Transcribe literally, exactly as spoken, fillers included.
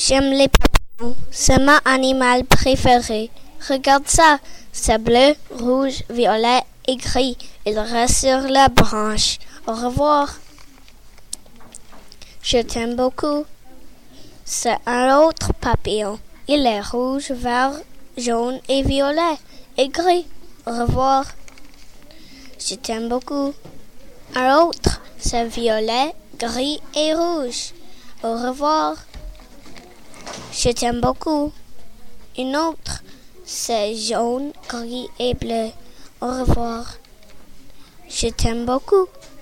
J'aime les papillons. C'est mon animal préféré. Regarde ça. C'est bleu, rouge, violet et gris. Il reste sur la branche. Au revoir. Je t'aime beaucoup. C'est un autre papillon. Il est rouge, vert, jaune et violet et gris. Au revoir. Je t'aime beaucoup. Un autre, c'est violet, gris et rouge. Au revoir. Je t'aime beaucoup. Une autre, c'est jaune, gris et bleu. Au revoir. Je t'aime beaucoup.